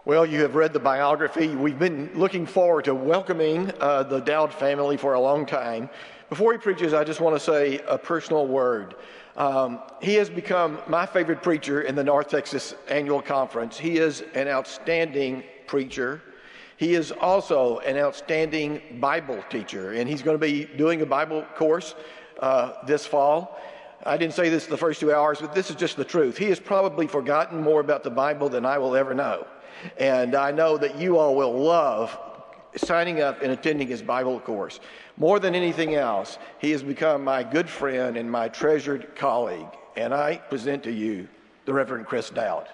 Well, you have read the biography. We've been looking forward to welcoming the Dowd family for a long time. Before he preaches, I just want to say a personal word. He has become my favorite preacher in the North Texas Annual Conference. He is an outstanding preacher. He is also an outstanding Bible teacher, and he's going to be doing a Bible course this fall. I didn't say this the first 2 hours, but this is just the truth. He has probably forgotten more about the Bible than I will ever know. And I know that you all will love signing up and attending his Bible course. More than anything else, he has become my good friend and my treasured colleague. And I present to you the Reverend Chris Dowd.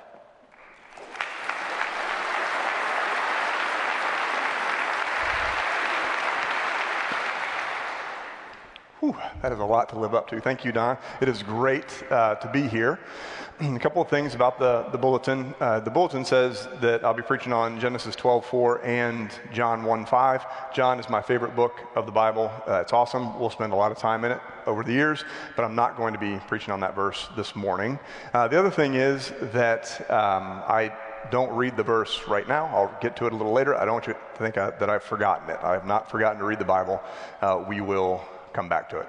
Whew, that is a lot to live up to. Thank you, Don. It is great to be here. A couple of things about the bulletin. The bulletin says that I'll be preaching on Genesis 12:4 and John 1:5. John is my favorite book of the Bible. It's awesome. We'll spend a lot of time in it over the years, but I'm not going to be preaching on that verse this morning. The other thing is that I don't read the verse right now. I'll get to it a little later. I don't want you to think that I've forgotten it. I have not forgotten to read the Bible. We will come back to it.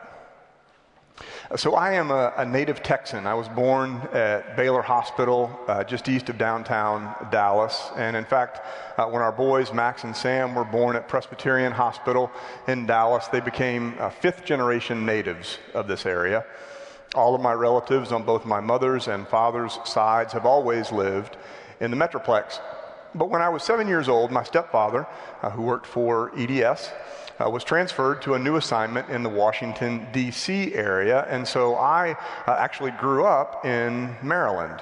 So I am a native Texan. I was born at Baylor Hospital, just east of downtown Dallas. And in fact, when our boys, Max and Sam, were born at Presbyterian Hospital in Dallas, they became fifth-generation natives of this area. All of my relatives on both my mother's and father's sides have always lived in the Metroplex. But when I was 7 years old, my stepfather, who worked for EDS, was transferred to a new assignment in the Washington, D.C. area, and so I actually grew up in Maryland.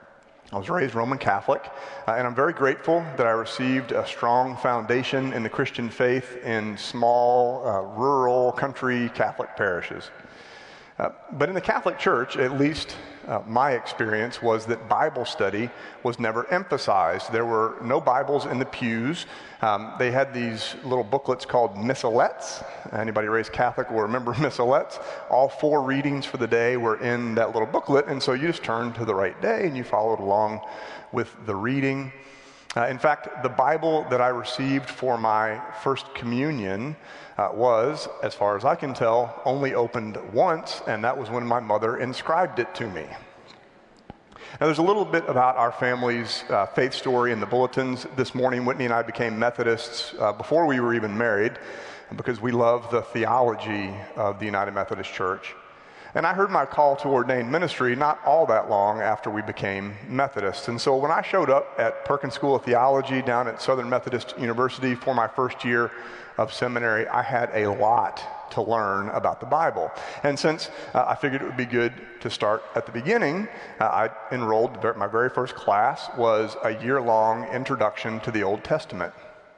I was raised Roman Catholic, and I'm very grateful that I received a strong foundation in the Christian faith in small, rural, country Catholic parishes. But in the Catholic Church, at least my experience was that Bible study was never emphasized. There were no Bibles in the pews. They had these little booklets called missalettes. Anybody raised Catholic will remember missalettes. All 4 readings for the day were in that little booklet, and so you just turned to the right day and you followed along with the reading. In fact, the Bible that I received for my first communion was, as far as I can tell, only opened once, and that was when my mother inscribed it to me. Now, there's a little bit about our family's faith story in the bulletins. This morning, Whitney and I became Methodists before we were even married because we love the theology of the United Methodist Church. And I heard my call to ordained ministry not all that long after we became Methodists. And so when I showed up at Perkins School of Theology down at Southern Methodist University for my first year of seminary, I had a lot to learn about the Bible. And since I figured it would be good to start at the beginning, I enrolled, my very first class was a year-long introduction to the Old Testament.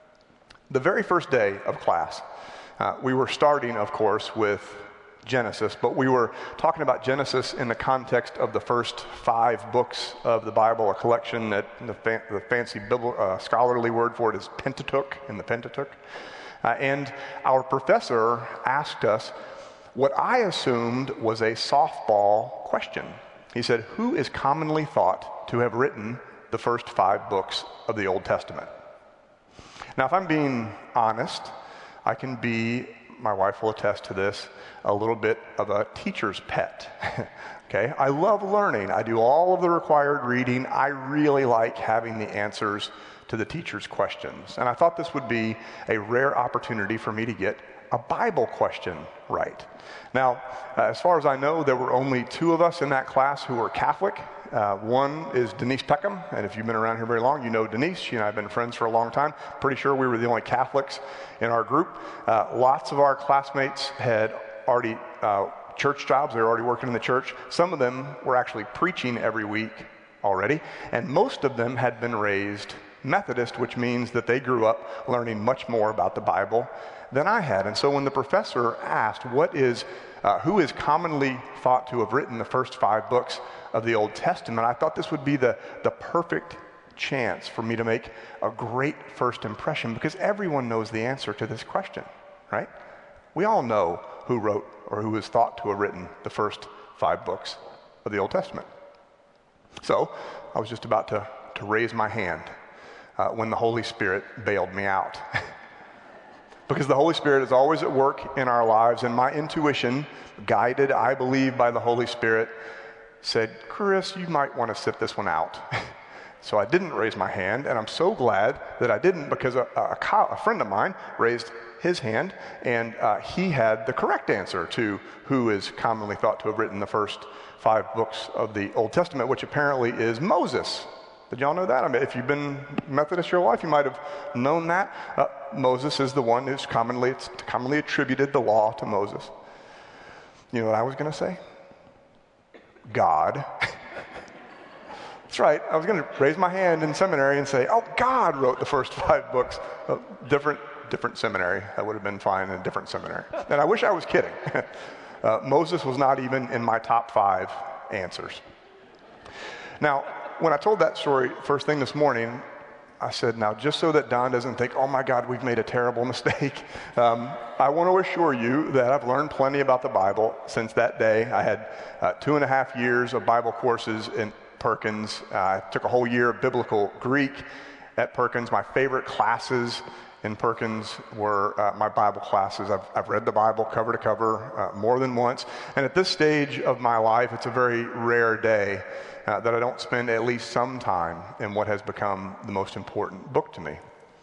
The very first day of class, we were starting, of course, with Genesis, but we were talking about Genesis in the context of the first 5 books of the Bible, a collection that the fancy scholarly word for it is Pentateuch, in the Pentateuch. And our professor asked us what I assumed was a softball question. He said, who is commonly thought to have written the first 5 books of the Old Testament? Now, if I'm being honest, I can be, my wife will attest to this, a little bit of a teacher's pet. Okay, I love learning. I do all of the required reading. I really like having the answers to the teacher's questions. And I thought this would be a rare opportunity for me to get a Bible question right. Now, as far as I know, there were only 2 of us in that class who were Catholic. One is Denise Peckham, and if you've been around here very long, you know Denise. She and I have been friends for a long time. Pretty sure we were the only Catholics in our group. Lots of our classmates had already church jobs. They were already working in the church. Some of them were actually preaching every week already, and most of them had been raised Methodist, which means that they grew up learning much more about the Bible than I had. And so when the professor asked who is commonly thought to have written the first 5 books of the Old Testament, I thought this would be the perfect chance for me to make a great first impression, because everyone knows the answer to this question, right? We all know who wrote or who is thought to have written the first 5 books of the Old Testament. So I was just about to raise my hand when the Holy Spirit bailed me out. Because the Holy Spirit is always at work in our lives, and my intuition, guided, I believe, by the Holy Spirit, said, Chris, you might want to sit this one out. So I didn't raise my hand, and I'm so glad that I didn't, because a friend of mine raised his hand, and he had the correct answer to who is commonly thought to have written the first 5 books of the Old Testament, which apparently is Moses. Did y'all know that? I mean, if you've been Methodist your life, you might have known that. Moses is the one who's commonly attributed the law to Moses. You know what I was going to say? God. That's right. I was going to raise my hand in seminary and say, oh, God wrote the first 5 books. Different seminary. That would have been fine in a different seminary. And I wish I was kidding. Moses was not even in my top 5 answers. Now, when I told that story first thing this morning, I said, now, just so that Don doesn't think, oh my God, we've made a terrible mistake, I want to assure you that I've learned plenty about the Bible since that day. I had 2.5 years of Bible courses in Perkins. I took a whole year of biblical Greek at Perkins. My favorite classes in Perkins were my Bible classes. I've read the Bible cover to cover more than once. And at this stage of my life, it's a very rare day that I don't spend at least some time in what has become the most important book to me.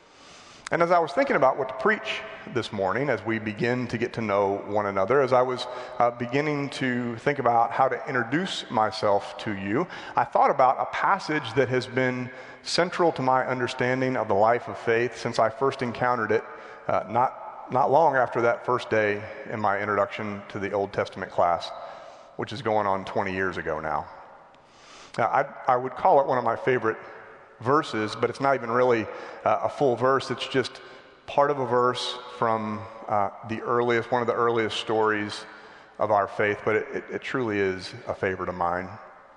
And as I was thinking about what to preach this morning, as we begin to get to know one another, as I was beginning to think about how to introduce myself to you, I thought about a passage that has been central to my understanding of the life of faith since I first encountered it, not long after that first day in my introduction to the Old Testament class, which is going on 20 years ago now. Now, I would call it one of my favorite verses, but it's not even really a full verse. It's just part of a verse from one of the earliest stories of our faith, but it truly is a favorite of mine.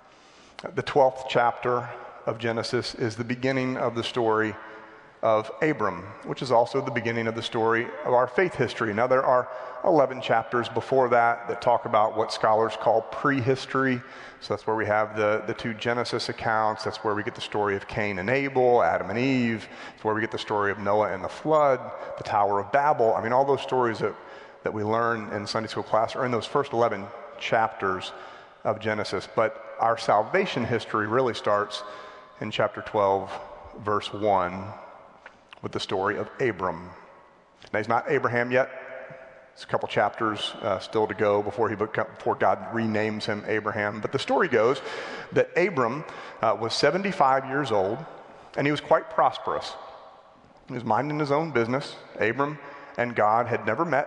The 12th chapter of Genesis is the beginning of the story of Abram, which is also the beginning of the story of our faith history. Now, there are 11 chapters before that talk about what scholars call prehistory. So that's where we have the 2 Genesis accounts. That's where we get the story of Cain and Abel, Adam and Eve. It's where we get the story of Noah and the flood, the Tower of Babel. I mean, all those stories that we learn in Sunday school class are in those first 11 chapters of Genesis. But our salvation history really starts in chapter 12, verse 1, with the story of Abram. Now, he's not Abraham yet. It's a couple chapters still to go before God renames him Abraham. But the story goes that Abram was 75 years old, and he was quite prosperous. He was minding his own business. Abram and God had never met.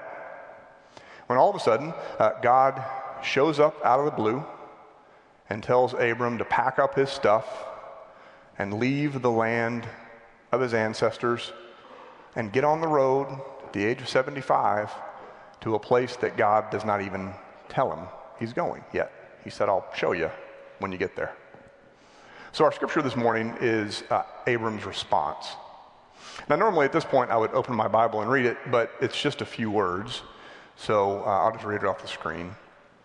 When all of a sudden, God shows up out of the blue and tells Abram to pack up his stuff and leave the land of his ancestors and get on the road at the age of 75 to a place that God does not even tell him he's going yet. He said, I'll show you when you get there. So our scripture this morning is Abram's response. Now, normally at this point I would open my Bible and read it, but it's just a few words. So I'll just read it off the screen.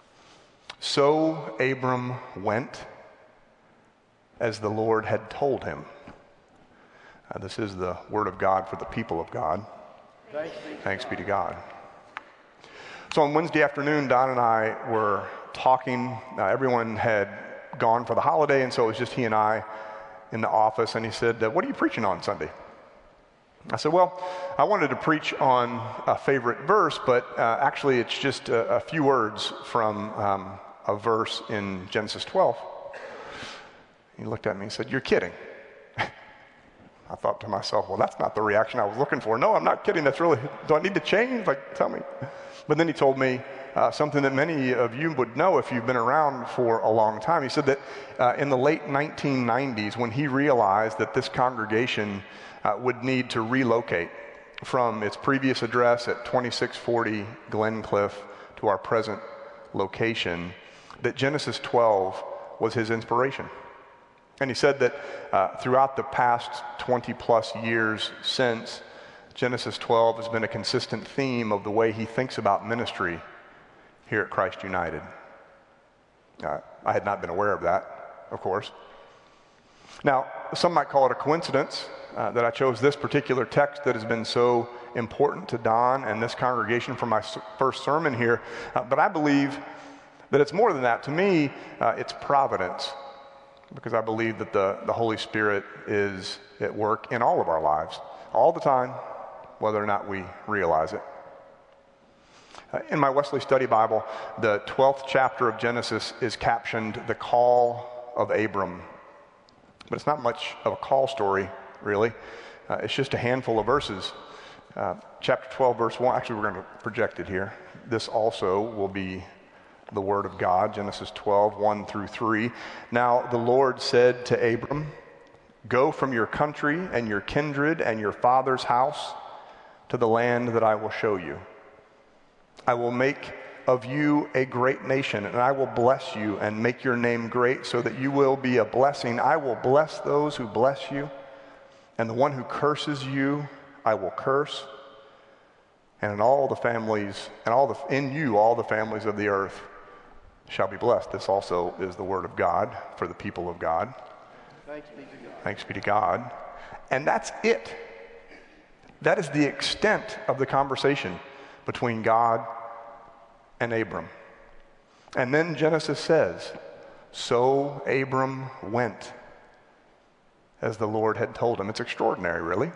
So Abram went as the Lord had told him. This is the word of God for the people of God. Thanks be to God. So on Wednesday afternoon, Don and I were talking. Everyone had gone for the holiday, and so it was just he and I in the office. And he said, what are you preaching on Sunday? I said, well, I wanted to preach on a favorite verse, but actually it's just a few words from a verse in Genesis 12. He looked at me and said, you're kidding. I thought to myself, well, that's not the reaction I was looking for. No, I'm not kidding. That's really, do I need to change? Like, tell me. But then he told me something that many of you would know if you've been around for a long time. He said that in the late 1990s, when he realized that this congregation would need to relocate from its previous address at 2640 Glencliff to our present location, that Genesis 12 was his inspiration. And he said that throughout the past 20 plus years since, Genesis 12 has been a consistent theme of the way he thinks about ministry here at Christ United. I had not been aware of that, of course. Now, some might call it a coincidence. that I chose this particular text that has been so important to Don and this congregation for my first sermon here. But I believe that it's more than that. To me, it's providence, because I believe that the Holy Spirit is at work in all of our lives, all the time, whether or not we realize it. In my Wesley Study Bible, the 12th chapter of Genesis is captioned "The Call of Abram." But it's not much of a call story, really. It's just a handful of verses. Chapter 12, verse 1, actually we're going to project it here. This also will be the word of God, Genesis 12, 1 through 3. Now the Lord said to Abram, "Go from your country and your kindred and your father's house to the land that I will show you. I will make of you a great nation, and I will bless you and make your name great so that you will be a blessing. I will bless those who bless you, and the one who curses you I will curse. And in all the families, in you all the families of the earth shall be blessed." This also is the word of God for the people of God. Thanks be to God. Thanks be to God. And that's it. That is the extent of the conversation between God and Abram. And then Genesis says, "So Abram went as the Lord had told him." It's extraordinary, really.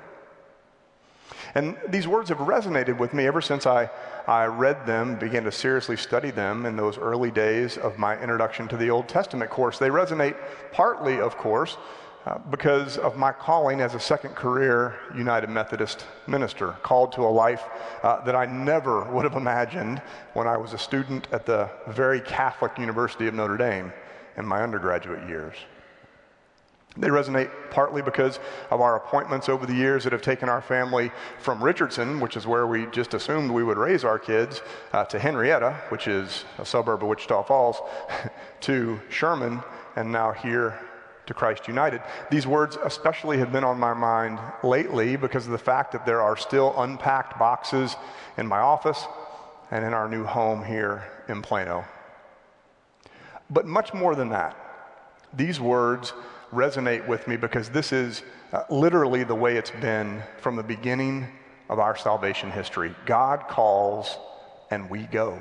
And these words have resonated with me ever since I read them, began to seriously study them in those early days of my Introduction to the Old Testament course. They resonate partly, of course, because of my calling as a second career United Methodist minister, called to a life that I never would have imagined when I was a student at the very Catholic University of Notre Dame in my undergraduate years. They resonate partly because of our appointments over the years that have taken our family from Richardson, which is where we just assumed we would raise our kids, to Henrietta, which is a suburb of Wichita Falls, to Sherman, and now here to Christ United. These words especially have been on my mind lately because of the fact that there are still unpacked boxes in my office and in our new home here in Plano. But much more than that, these words resonate with me because this is literally the way it's been from the beginning of our salvation history. God calls and we go.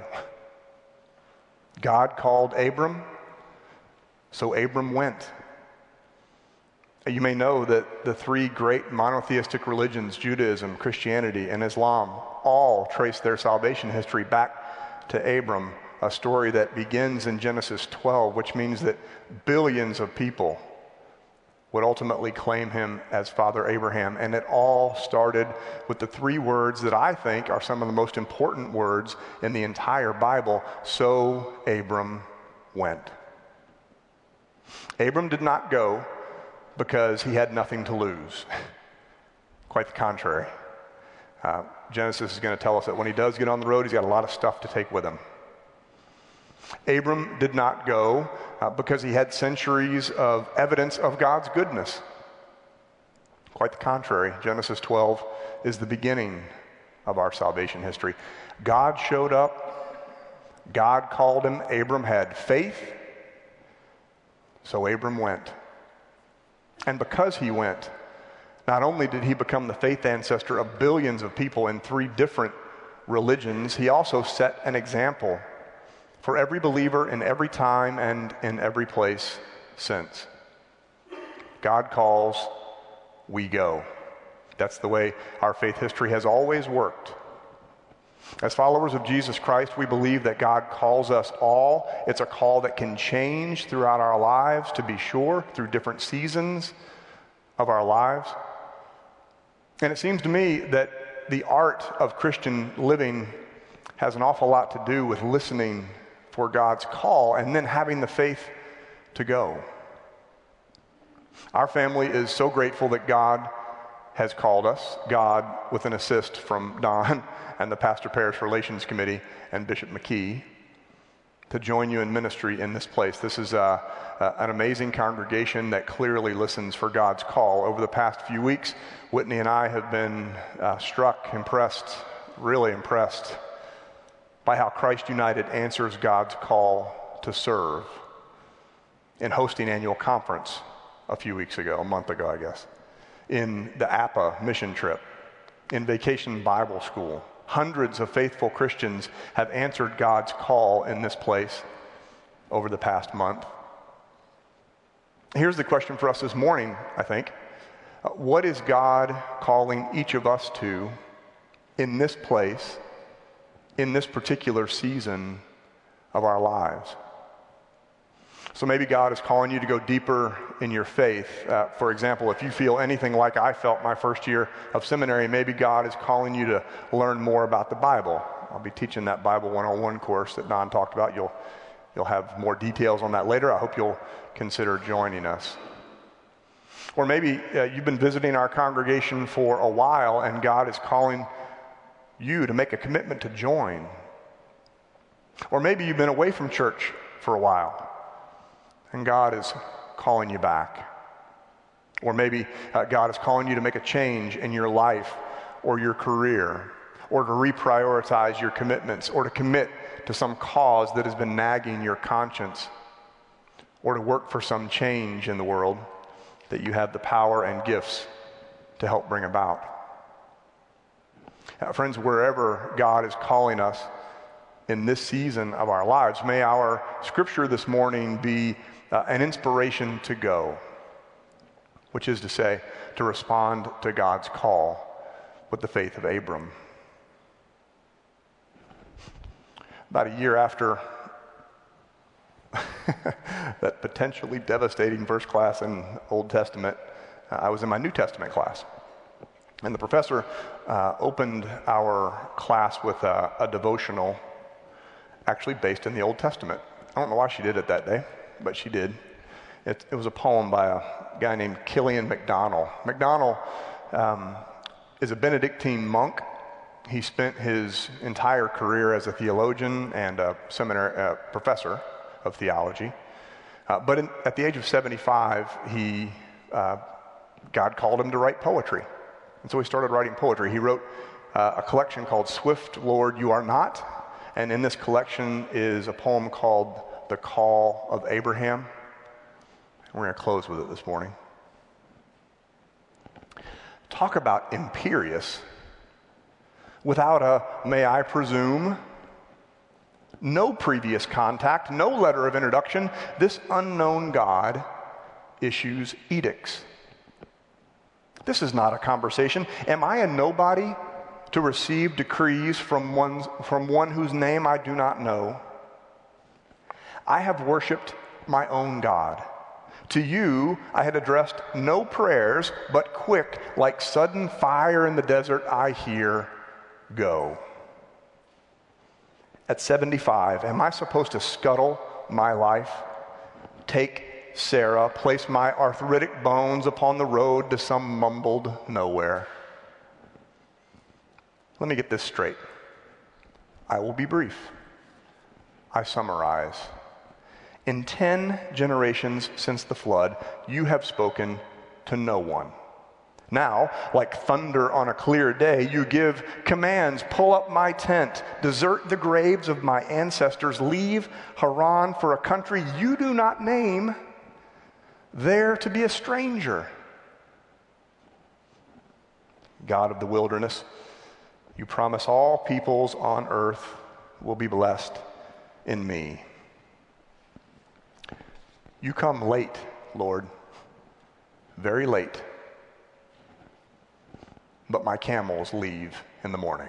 God called Abram, so Abram went. You may know that the three great monotheistic religions, Judaism, Christianity, and Islam, all trace their salvation history back to Abram, a story that begins in Genesis 12, which means that billions of people would ultimately claim him as Father Abraham. And it all started with the three words that I think are some of the most important words in the entire Bible: "So Abram went." Abram did not go because he had nothing to lose. Quite the contrary. Genesis is going to tell us that when he does get on the road, he's got a lot of stuff to take with him. Abram did not go because he had centuries of evidence of God's goodness. Quite the contrary. Genesis 12 is the beginning of our salvation history. God showed up. God called him. Abram had faith. So Abram went. And because he went, not only did he become the faith ancestor of billions of people in three different religions, he also set an example for every believer in every time and in every place since. God calls, we go. That's the way our faith history has always worked. As followers of Jesus Christ, we believe that God calls us all. It's a call that can change throughout our lives, to be sure, through different seasons of our lives. And it seems to me that the art of Christian living has an awful lot to do with listening for God's call and then having the faith to go. Our family is so grateful that God has called us, God with an assist from Don and the Pastor Parish Relations Committee and Bishop McKee, to join you in ministry in this place. This is an amazing congregation that clearly listens for God's call. Over the past few weeks, Whitney and I have been really impressed by how Christ United answers God's call to serve in hosting annual conference a month ago, I guess. in the APA mission trip, in Vacation Bible School. Hundreds of faithful Christians have answered God's call in this place over the past month. Here's the question for us this morning, I think. What is God calling each of us to in this place, in this particular season of our lives? So maybe God is calling you to go deeper in your faith. For example, if you feel anything like I felt my first year of seminary, maybe God is calling you to learn more about the Bible. I'll be teaching that Bible 101 course that Don talked about. You'll have more details on that later. I hope you'll consider joining us. Or maybe you've been visiting our congregation for a while and God is calling you to make a commitment to join. Or maybe you've been away from church for a while and God is calling you back. Or maybe God is calling you to make a change in your life or your career, or to reprioritize your commitments, or to commit to some cause that has been nagging your conscience, or to work for some change in the world that you have the power and gifts to help bring about. Friends, wherever God is calling us in this season of our lives, may our scripture this morning be an inspiration to go, which is to say, to respond to God's call with the faith of Abram. About a year after that potentially devastating first class in Old Testament, I was in my New Testament class. And the professor opened our class with a devotional actually based in the Old Testament. I don't know why she did it that day, but she did. It was a poem by a guy named Killian McDonnell. McDonnell is a Benedictine monk. He spent his entire career as a theologian and a seminary professor of theology. But at the age of 75, God called him to write poetry. And so he started writing poetry. He wrote a collection called Swift, Lord, You Are Not. And in this collection is a poem called The Call of Abraham. We're going to close with it this morning. Talk about imperious. Without a, may I presume, no previous contact, no letter of introduction, this unknown God issues edicts. This is not a conversation. Am I a nobody to receive decrees from one whose name I do not know? I have worshiped my own God. To you I had addressed no prayers, but quick, like sudden fire in the desert, I hear, go. At 75, am I supposed to scuttle my life, take Sarah, place my arthritic bones upon the road to some mumbled nowhere? Let me get this straight. I will be brief. I summarize. In 10 generations since the flood, you have spoken to no one. Now, like thunder on a clear day, you give commands, pull up my tent, desert the graves of my ancestors, leave Haran for a country you do not name, there to be a stranger. God of the wilderness, you promise all peoples on earth will be blessed in me. You come late, Lord, very late. But my camels leave in the morning.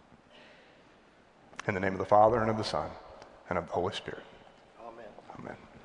In the name of the Father, and of the Son, and of the Holy Spirit. Amen. Amen.